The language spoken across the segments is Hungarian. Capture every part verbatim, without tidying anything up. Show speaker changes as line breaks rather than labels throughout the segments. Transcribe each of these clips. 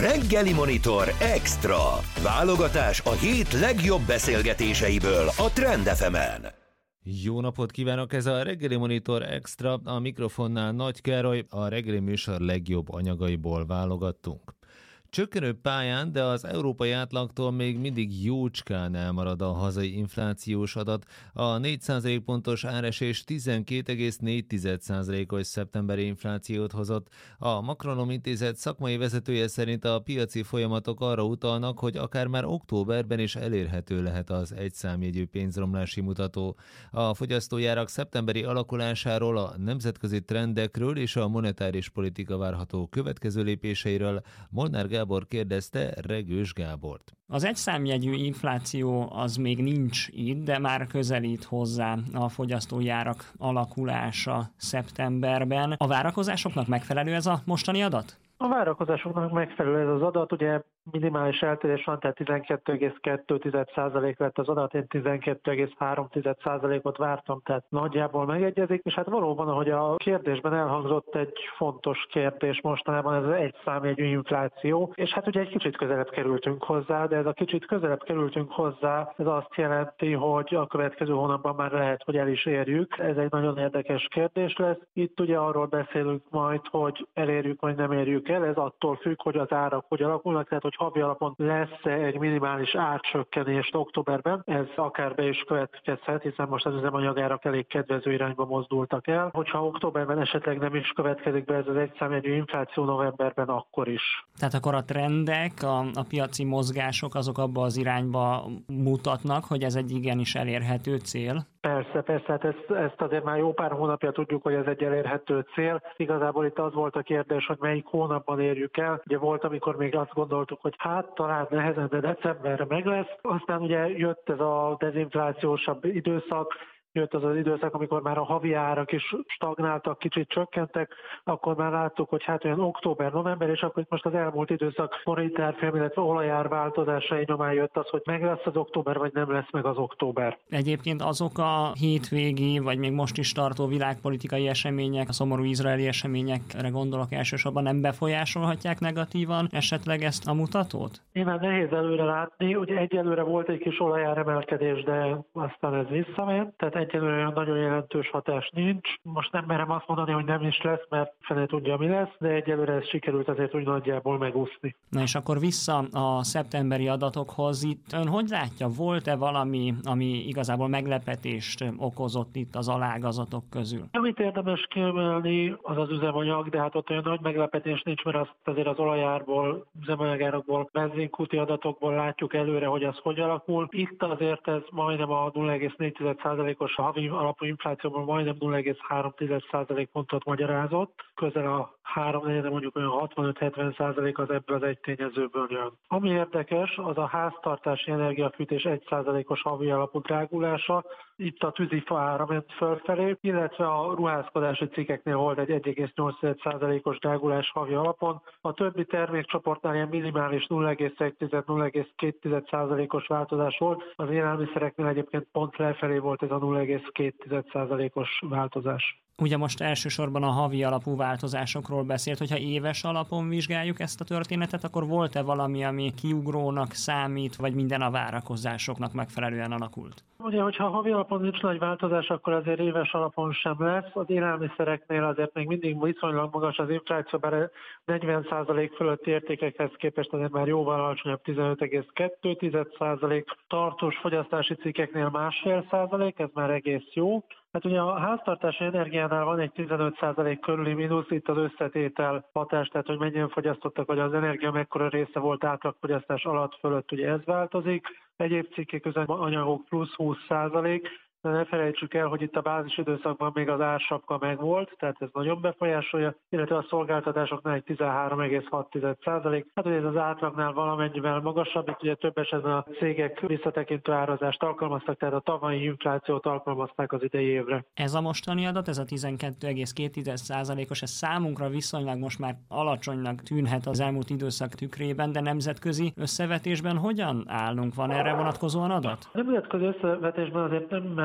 Reggeli Monitor Extra. Válogatás a hét legjobb beszélgetéseiből a Trend ef emen.
Jó napot kívánok! Ez a Reggeli Monitor Extra, a mikrofonnál Nagy Károly, a reggeli műsor legjobb anyagaiból válogattunk. Csökkenő pályán, de az európai átlagtól még mindig jócskán elmarad a hazai inflációs adat. A négy százalékpontos áresés tizenkét egész négy százalékos szeptemberi inflációt hozott. A Makronom Intézet szakmai vezetője szerint a piaci folyamatok arra utalnak, hogy akár már októberben is elérhető lehet az egyszámjegyű pénzromlási mutató. A fogyasztójárak szeptemberi alakulásáról, a nemzetközi trendekről és a monetáris politika várható következő lépéseiről Molnár Gábor kérdezte Regős Gábort.
Az egyszámjegyű infláció az még nincs itt, de már közelít hozzá a fogyasztójárak alakulása szeptemberben. A várakozásoknak megfelelő ez a mostani adat?
A várakozásoknak megfelelő ez az adat, ugye minimális eltérés van, tehát tizenkét egész kettő százalék lett az adat, én tizenkét egész három százalékot vártam, tehát nagyjából megegyezik, és hát valóban, ahogy a kérdésben elhangzott, egy fontos kérdés mostanában ez az egyszámjegyű infláció, és hát ugye egy kicsit közelebb kerültünk hozzá, de ez a kicsit közelebb kerültünk hozzá, ez azt jelenti, hogy a következő hónapban már lehet, hogy el is érjük. Ez egy nagyon érdekes kérdés lesz. Itt ugye arról beszélünk majd, hogy elérjük vagy nem érjük el, ez attól függ, hogy az árak hogy alakulnak, tehát hogy havi alapon lesz egy minimális árcsökkenés októberben, ez akár be is következhet, hiszen most az üzemanyagárak elég kedvező irányba mozdultak el. Hogyha októberben esetleg nem is következik be ez az egyszámjegyű infláció novemberben, akkor is.
Tehát akkor a trendek, a, a piaci mozgások azok abba az irányba mutatnak, hogy ez egy igenis elérhető cél?
Persze, persze, hát ezt, ezt azért már jó pár hónapja tudjuk, hogy ez egy elérhető cél. Igazából itt az volt a kérdés, hogy melyik hónapban érjük el. Ugye volt, amikor még azt gondoltuk, hogy hát talán nehezen, de decemberre meg lesz. Aztán ugye jött ez a dezinflációsabb időszak, jött az az időszak, amikor már a havi árak is stagnáltak, kicsit csökkentek, akkor már láttuk, hogy hát olyan október, november, és akkor itt most az elmúlt időszak forintárfolyam, illetve olajár változásai nyomán jött az, hogy meg lesz az október, vagy nem lesz meg az október.
Egyébként azok a hétvégi, vagy még most is tartó világpolitikai események, a szomorú izraeli eseményekre gondolok elsősorban, nem befolyásolhatják negatívan esetleg ezt a mutatót?
Én már nehéz előre látni, ugye egyelőre volt egy kis olajár emelkedés, de aztán ez visszament, tehát egyelőre nagyon jelentős hatás nincs. Most nem merem azt mondani, hogy nem is lesz, mert fene tudja, mi lesz, de egyelőre ez sikerült azért úgy nagyjából megúszni.
Na és akkor vissza a szeptemberi adatokhoz. Itt ön hogy látja, volt-e valami, ami igazából meglepetést okozott itt az alágazatok közül?
Amit érdemes kiemelni, az az üzemanyag, de hát ott olyan nagy meglepetés nincs, mert azt azért az olajárból, üzemanyagárakból, benzinkúti adatokból látjuk előre, hogy az hogy alakul. Itt azért ez majdnem a nulla egész négy százalékos a havi alapú inflációban majdnem nulla egész három százalékpontot magyarázott, közel a három negyede, mondjuk olyan hatvanöt-hetven százalék az ebből az egy tényezőből jön. Ami érdekes, az a háztartási energiafűtés egy százalékos havi alapú drágulása, itt a tűzifa ára ment fölfelé, illetve a ruházkodási cikkeknél volt egy egy egész nyolc százalékos drágulás havi alapon, a többi termékcsoportnál ilyen minimális nulla egész egy-nulla egész két százalékos változás volt, az élelmiszereknél egyébként pont lefelé volt ez a nulla egész két százalékos változás.
Ugye most elsősorban a havi alapú változásokról beszélt, hogyha éves alapon vizsgáljuk ezt a történetet, akkor volt-e valami, ami kiugrónak számít, vagy minden a várakozásoknak megfelelően alakult?
Ugye, hogyha a havi alapon nincs nagy változás, akkor azért éves alapon sem lesz. Az élelmiszereknél azért még mindig viszonylag magas az infláció, bár negyven százalék fölötti értékekhez képest azért már jóval alacsonyabb, tizenöt egész kettő százalék. Tartós fogyasztási cikkeknél másfél százalék, ez már egész jó. Hát ugye a háztartási energiánál van egy tizenöt százalék körüli mínusz, itt az összetétel hatás, tehát hogy mennyien fogyasztottak, vagy az energia mekkora része volt átlagfogyasztás alatt fölött, ugye ez változik. Egyéb cikkek üzemanyagok plusz húsz százalék, de ne felejtsük el, hogy itt a bázis időszakban még az ársapka megvolt, tehát ez nagyon befolyásolja, illetve a szolgáltatásoknál egy tizenhárom egész hat százalék. Hát ugye ez az átlagnál valamennyivel magasabb, itt ugye több esetben a cégek visszatekintő árazást alkalmaztak, tehát a tavalyi inflációt alkalmazták az idei évre.
Ez a mostani adat, ez a tizenkét egész két százalékos, ez számunkra viszonylag most már alacsonynak tűnhet az elmúlt időszak tükrében, de nemzetközi összevetésben hogyan állunk? Van erre vonatkozóan adat?
A nemzetközi összevetésben azért nem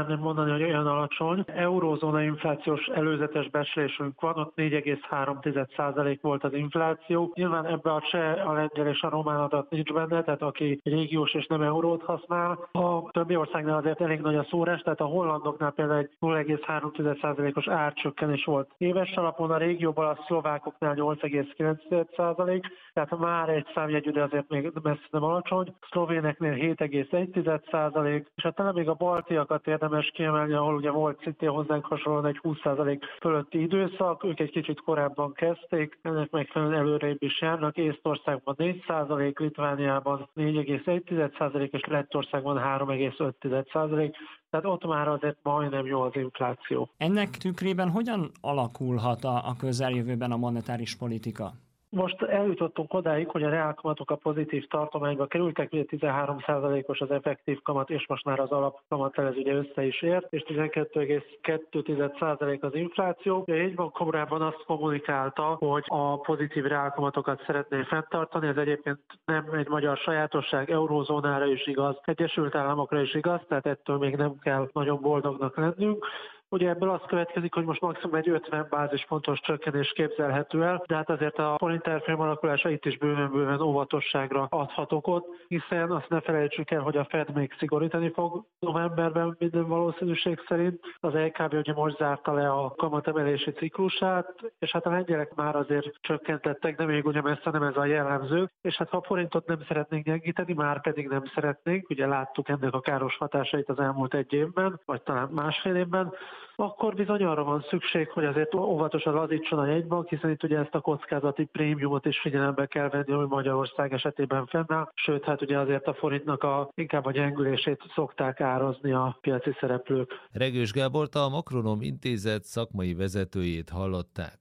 merném mondani, hogy olyan alacsony. Eurózóna inflációs előzetes becslésünk van, ott négy egész három százalék volt az infláció. Nyilván ebbe a cseh, a lengyel és a román adat nincs benne, tehát aki régiós és nem eurót használ. A többi országnál azért elég nagy a szórás, tehát a hollandoknál például egy nulla egész három százalékos árcsökkenés volt éves alapon, a régióban a szlovákoknál nyolc egész kilenc százalék, tehát már egy számjegyű, de azért még messze nem alacsony. Szlovéneknél hét egész egy százalék, és hát talán még a baltiakat érdemes kiemelni, ahol ugye volt szintén hozzánk hasonlóan egy húsz százalék fölötti időszak, ők egy kicsit korábban kezdték, ennek megfelelően előrébb is járnak. Észtországban négy százalék, Litvániában négy egész egy százalék, és Lettországban három egész öt százalék. Tehát ott már azért majdnem jó az infláció.
Ennek tükrében hogyan alakulhat a, a közeljövőben a monetáris politika?
Most eljutottunk odáig, hogy a reálkamatok a pozitív tartományba kerültek, ugye tizenhárom százalékos az effektív kamat, és most már az alapkamat ez ugye össze is ért, és tizenkettő egész kettő százalék az infláció. A jegybank korábban azt kommunikálta, hogy a pozitív reálkamatokat szeretné fenntartani, ez egyébként nem egy magyar sajátosság, eurózónára is igaz, Egyesült Államokra is igaz, tehát ettől még nem kell nagyon boldognak lennünk. Ugye ebből az következik, hogy most maximum egy ötven bázispontos csökkenés képzelhető el, de hát azért a forint árfolyam alakulása itt is bőven-bőven óvatosságra adhat okot, hiszen azt ne felejtsük el, hogy a Fed még szigorítani fog novemberben minden valószínűség szerint. Az é ká bé ugye most zárta le a kamatemelési ciklusát, és hát a lengyelek már azért csökkentettek, de még ugye messze nem ez a jellemző, és hát ha a forintot nem szeretnénk gyengíteni, már pedig nem szeretnénk, ugye láttuk ennek a káros hatásait az elmúlt egy évben, vagy talán másfél évben, akkor bizony arra van szükség, hogy azért óvatosan lazítson a jegybank, hiszen itt ugye ezt a kockázati prémiumot is figyelembe kell venni, ami Magyarország esetében fennáll. Sőt, hát ugye azért a forintnak a, inkább a gyengülését szokták árazni a piaci szereplők.
Regős Gábort, a Makronom Intézet szakmai vezetőjét hallották.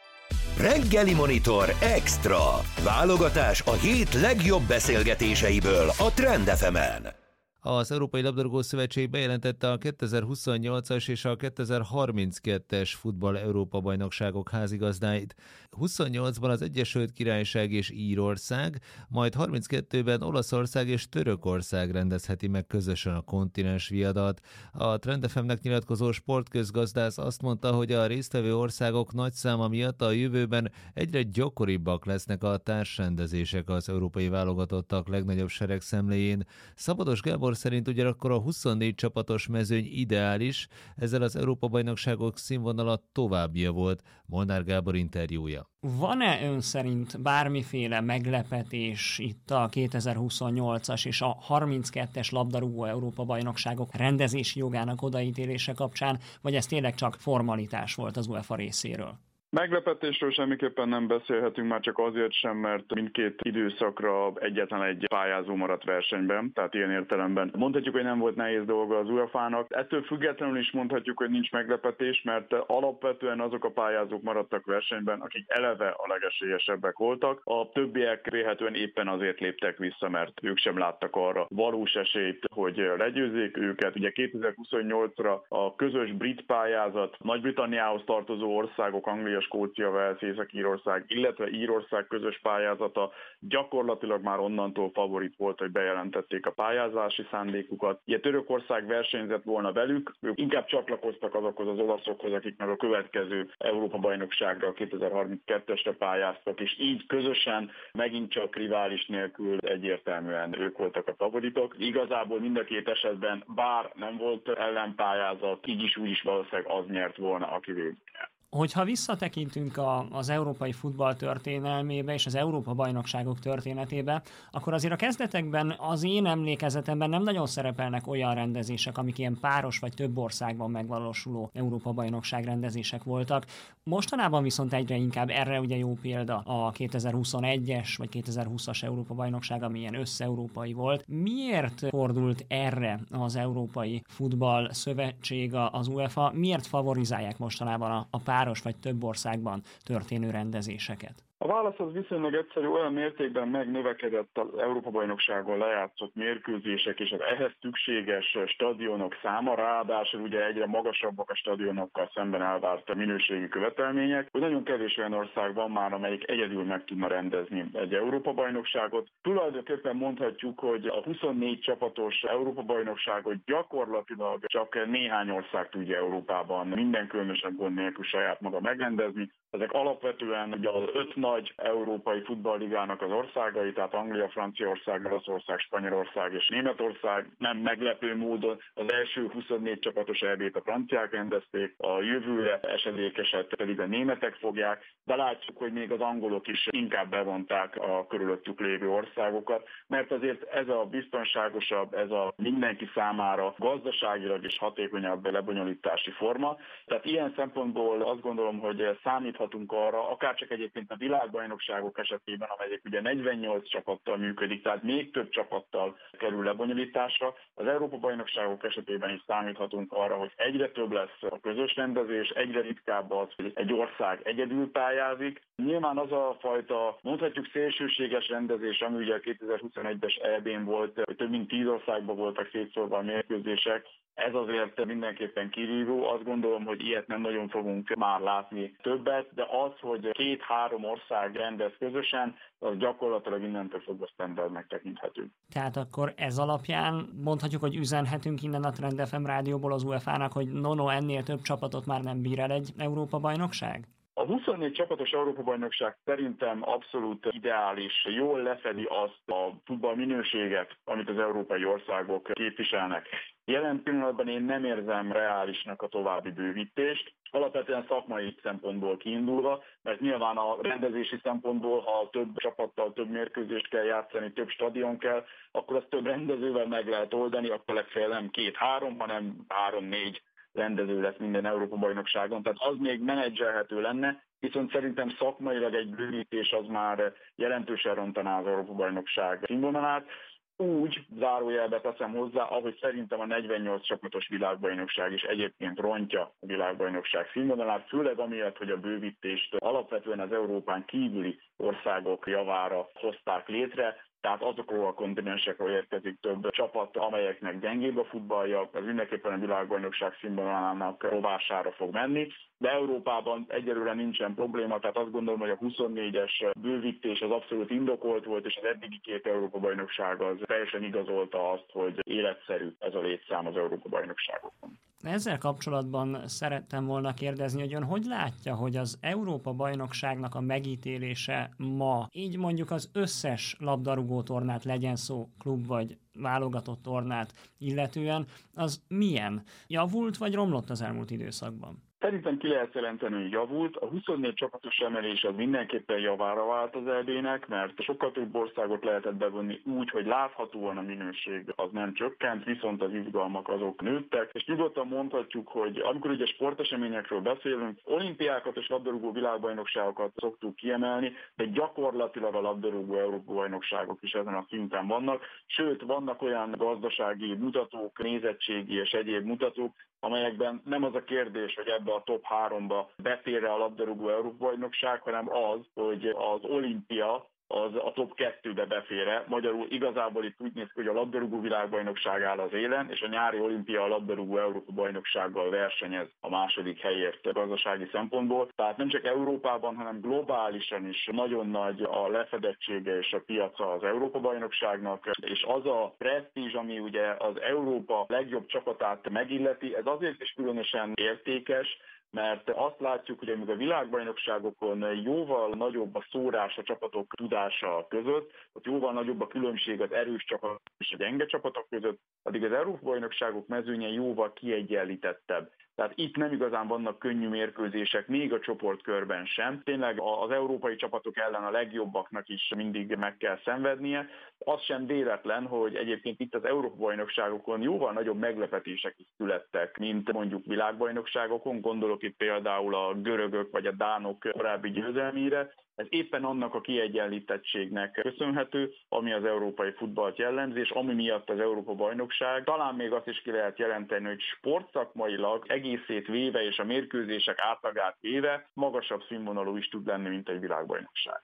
Reggeli Monitor Extra. Válogatás a hét legjobb beszélgetéseiből a Trend ef emen.
Az Európai Labdarúgó Szövetség bejelentette a kétezer-huszonnyolcas és a kétezer-harminckettes futball Európa-bajnokságok házigazdáit. huszonnyolcban az Egyesült Királyság és Írország, majd harminckettőben Olaszország és Törökország rendezheti meg közösen a kontinens viadat. A Trend ef emnek nyilatkozó sportközgazdász azt mondta, hogy a résztvevő országok nagy száma miatt a jövőben egyre gyakoribbak lesznek a társrendezések az európai válogatottak legnagyobb seregszemléjén. Szabados Gábor szerint ugyanakkor a huszonnégy csapatos mezőny ideális, ezzel az Európa-bajnokságok színvonala továbbja volt. Molnár Gábor interjúja.
Van-e ön szerint bármiféle meglepetés itt a kétezer-huszonnyolcas és a harminckettes labdarúgó Európa-bajnokságok rendezési jogának odaítélése kapcsán, vagy ez tényleg csak formalitás volt az UEFA részéről?
Meglepetésről semmiképpen nem beszélhetünk, már csak azért sem, mert mindkét időszakra egyetlen egy pályázó maradt versenyben, tehát ilyen értelemben mondhatjuk, hogy nem volt nehéz dolga az UEFA-nak. Ettől függetlenül is mondhatjuk, hogy nincs meglepetés, mert alapvetően azok a pályázók maradtak versenyben, akik eleve a legesélyesebbek voltak. A többiek véletlenül éppen azért léptek vissza, mert ők sem láttak arra valós esélyt, hogy legyőzzék őket. Ugye kétezer-huszonnyolcra a közös brit pályázat, Nagy-Britanniához tartozó országok, Anglia, Skócia, Wales, Észak-Írország, illetve Írország közös pályázata gyakorlatilag már onnantól favorit volt, hogy bejelentették a pályázási szándékukat. Ugye Törökország versenyzett volna velük, ők inkább csatlakoztak azokhoz az olaszokhoz, akik meg a következő Európa-bajnokságra, a kétezer-harminckettesre pályáztak, és így közösen megint csak rivális nélkül egyértelműen ők voltak a favoritok. Igazából mind a két esetben, bár nem volt ellenpályázat, így is úgy is valószínűleg az nyert volna, aki végig.
Hogyha visszatekintünk a, az európai futball történelmébe és az Európa-bajnokságok történetébe, akkor azért a kezdetekben az én emlékezetemben nem nagyon szerepelnek olyan rendezések, amik ilyen páros vagy több országban megvalósuló Európa-bajnokság rendezések voltak. Mostanában viszont egyre inkább erre ugye jó példa a kétezer-huszonegyes vagy kétezer-húszas Európa-bajnokság, ami ilyen össze-európai volt. Miért fordult erre az Európai Futball Szövetség, az UEFA? Miért favorizálják mostanában a, a páros vagy több országban történő rendezéseket?
A válasz az viszonylag egyszerű, olyan mértékben megnövekedett az Európa-bajnokságon lejátszott mérkőzések és az ehhez szükséges stadionok száma, ráadásul ugye egyre magasabbak a stadionokkal szemben elvárt minőségi követelmények, hogy nagyon kevés olyan ország van már, amelyik egyedül meg tudna rendezni egy Európa-bajnokságot. Tulajdonképpen mondhatjuk, hogy a huszonnégy csapatos Európa-bajnokságot gyakorlatilag csak néhány ország tudja Európában minden különösebb gond nélkül saját maga megrendezni. Ezek alapvetően ugye az öt nagy európai futballligának az országai, tehát Anglia, Franciaország, Olaszország, Spanyolország és Németország. Nem meglepő módon az első huszonnégy csapatos é bét a franciák rendezték, a jövőre esedékeset pedig a németek fogják, de látjuk, hogy még az angolok is inkább bevonták a körülöttük lévő országokat, mert azért ez a biztonságosabb, ez a mindenki számára gazdaságilag és hatékonyabb lebonyolítási forma. Tehát ilyen szempontból azt gondolom, hogy számíthatunk arra, akár csak egyébként a világbajnokságok esetében, amelyek ugye negyvennyolc csapattal működik, tehát még több csapattal kerül lebonyolításra. Az Európa-bajnokságok esetében is számíthatunk arra, hogy egyre több lesz a közös rendezés, egyre ritkább az, hogy egy ország egyedül pályázik. Nyilván az a fajta, mondhatjuk szélsőséges rendezés, ami ugye a kétezer-huszonegyes é bén volt, hogy több mint tíz országban voltak szétszórva a mérkőzések, ez azért mindenképpen kirívó. Azt gondolom, hogy ilyet nem nagyon fogunk már látni többet, de az, hogy két-három ország rendez közösen, az gyakorlatilag innentől fogva standardnek tekinthető.
Tehát akkor ez alapján mondhatjuk, hogy üzenhetünk innen a Trend ef em rádióból az u e fá-nak, hogy no-no, ennél több csapatot már nem bír el egy Európa-bajnokság?
A huszonnégy csapatos Európa-bajnokság szerintem abszolút ideális, jól lefedi azt a futball minőséget, amit az európai országok képviselnek. Jelen pillanatban én nem érzem reálisnak a további bővítést, alapvetően szakmai szempontból kiindulva, mert nyilván a rendezési szempontból, ha több csapattal több mérkőzést kell játszani, több stadion kell, akkor azt több rendezővel meg lehet oldani, akkor legfeljebb nem két-három, hanem három-négy rendező lesz minden Európa-bajnokságon, tehát az még menedzselhető lenne, viszont szerintem szakmailag egy bővítés az már jelentősen rontaná az Európa-bajnokság színvonalát. Úgy, zárójelbe teszem hozzá, ahogy szerintem a negyvennyolc csapatos világbajnokság is egyébként rontja a világbajnokság színvonalát, főleg amiatt, hogy a bővítést alapvetően az Európán kívüli országok javára hozták létre, tehát azokról a kontinensekről érkezik több csapat, amelyeknek gyengébb a futballja, az mindenképpen a világbajnokság színvonalának rovására fog menni, de Európában egyelőre nincsen probléma, tehát azt gondolom, hogy a huszonnégyes bővítés az abszolút indokolt volt, és az eddigi két Európa-bajnokság az teljesen igazolta azt, hogy életszerű ez a létszám az Európa-bajnokságokon.
Ezzel kapcsolatban szerettem volna kérdezni, hogy ön hogy látja, hogy az Európa-bajnokságnak a megítélése ma, így mondjuk az összes labdarúgó tornát, legyen szó klub vagy válogatott tornát illetően, az milyen? Javult vagy romlott az elmúlt időszakban?
Szerintem ki lehet jelenteni, hogy javult. A huszonnégy csapatos emelés az mindenképpen javára vált az é bének, mert sokkal több országot lehetett bevonni úgy, hogy láthatóan a minőség az nem csökkent, viszont az izgalmak azok nőttek. És nyugodtan mondhatjuk, hogy amikor ugye sporteseményekről beszélünk, olimpiákat és labdarúgó világbajnokságokat szoktuk kiemelni, de gyakorlatilag a labdarúgó Európa-bajnokságok is ezen a szinten vannak. Sőt, vannak olyan gazdasági mutatók, nézettségi és egyéb mutatók, amelyekben nem az a kérdés, hogy ebbe a top háromba befér-e a labdarúgó Európa-bajnokság, hanem az, hogy az olimpia az a top kettőbe befér-e. Magyarul igazából itt úgy néz ki, hogy a labdarúgó világbajnokság áll az élen, és a nyári olimpia a labdarúgó Európa-bajnoksággal versenyez a második helyért gazdasági szempontból. Tehát nem csak Európában, hanem globálisan is nagyon nagy a lefedettsége és a piaca az Európa-bajnokságnak, és az a presztízs, ami ugye az Európa legjobb csapatát megilleti, ez azért is különösen értékes, mert azt látjuk, hogy amíg a világbajnokságokon jóval nagyobb a szórás a csapatok tudása között, ott jóval nagyobb a különbség az erős csapatok és a gyenge csapatok között, addig az Európa-bajnokságok mezőnye jóval kiegyenlítettebb. Tehát itt nem igazán vannak könnyű mérkőzések, még a csoportkörben sem. Tényleg az európai csapatok ellen a legjobbaknak is mindig meg kell szenvednie. Az sem véletlen, hogy egyébként itt az Európa-bajnokságokon jóval nagyobb meglepetések is születtek, mint mondjuk világbajnokságokon. Gondolok itt például a görögök vagy a dánok korábbi győzelmére. Ez éppen annak a kiegyenlítettségnek köszönhető, ami az európai futballt jellemzi, és ami miatt az Európa-bajnokság talán még azt is ki lehet jelenteni, hogy sportszakmailag egészét véve és a mérkőzések átlagát véve magasabb színvonalú is tud lenni, mint egy világbajnokság.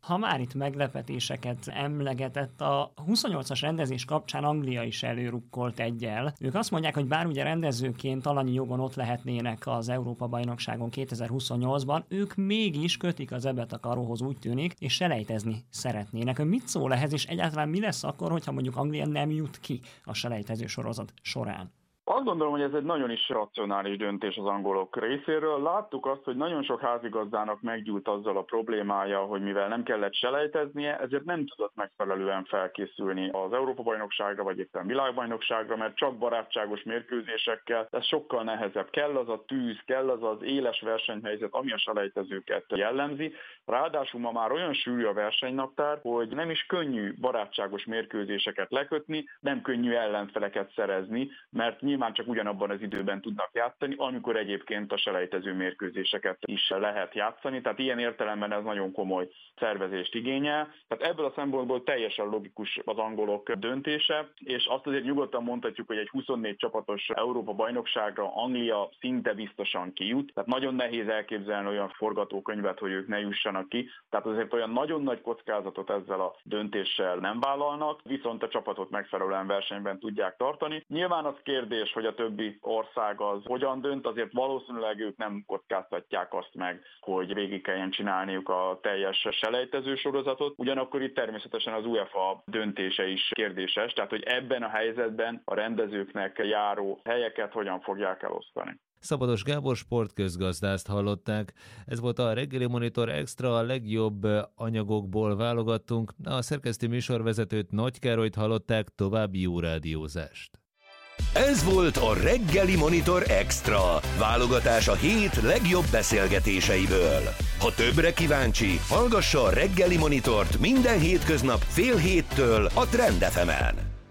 Ha már itt meglepetéseket emlegetett, a huszonnyolcas rendezés kapcsán Anglia is előrukkolt egyel. Ők azt mondják, hogy bár ugye rendezőként alanyi jogon ott lehetnének az Európa-bajnokságon kétezer-huszonnyolcban, ők mégis kötik az ebet a karóhoz, úgy tűnik, és selejtezni szeretnének. Ön mit szól ehhez, és egyáltalán mi lesz akkor, hogyha mondjuk Anglia nem jut ki a selejtező sorozat során?
Azt gondolom, hogy ez egy nagyon is racionális döntés az angolok részéről. Láttuk azt, hogy nagyon sok házigazdának meggyújt azzal a problémája, hogy mivel nem kellett selejteznie, ezért nem tudott megfelelően felkészülni az Európa-bajnokságra, vagy éppen világbajnokságra, mert csak barátságos mérkőzésekkel ez sokkal nehezebb. Kell az a tűz, kell az az éles versenyhelyzet, ami a selejtezőket jellemzi. Ráadásul ma már olyan sűrű a versenynaptár, hogy nem is könnyű barátságos mérkőzéseket lekötni, nem könnyű ellenfeleket szerezni, mert nyilván csak ugyanabban az időben tudnak játszani, amikor egyébként a selejtező mérkőzéseket is lehet játszani. Tehát ilyen értelemben ez nagyon komoly szervezést igényel. Tehát ebből a szempontból teljesen logikus az angolok döntése, és azt azért nyugodtan mondhatjuk, hogy egy huszonnégy csapatos Európa-bajnokságra Anglia szinte biztosan kijut. Tehát nagyon nehéz elképzelni olyan forgatókönyvet, hogy ők ne jussanak ki. Tehát azért olyan nagyon nagy kockázatot ezzel a döntéssel nem vállalnak, viszont a csapatot megfelelően versenyben tudják tartani. Nyilván az kérdés, hogy a többi ország az hogyan dönt, azért valószínűleg ők nem kockáztatják azt meg, hogy végig kelljen csinálniuk a teljes selejtező sorozatot. Ugyanakkor itt természetesen az UEFA döntése is kérdéses, tehát hogy ebben a helyzetben a rendezőknek járó helyeket hogyan fogják elosztani.
Szabados Gábor sportközgazdászt hallották. Ez volt a Reggeli Monitor Extra, a legjobb anyagokból válogattunk. A szerkesztő műsorvezetőt, Nagy Károlyt hallották, további jó rádiózást.
Ez volt a Reggeli Monitor Extra, válogatás a hét legjobb beszélgetéseiből. Ha többre kíváncsi, hallgassa a Reggeli Monitort minden hétköznap fél héttől a Trend ef emen.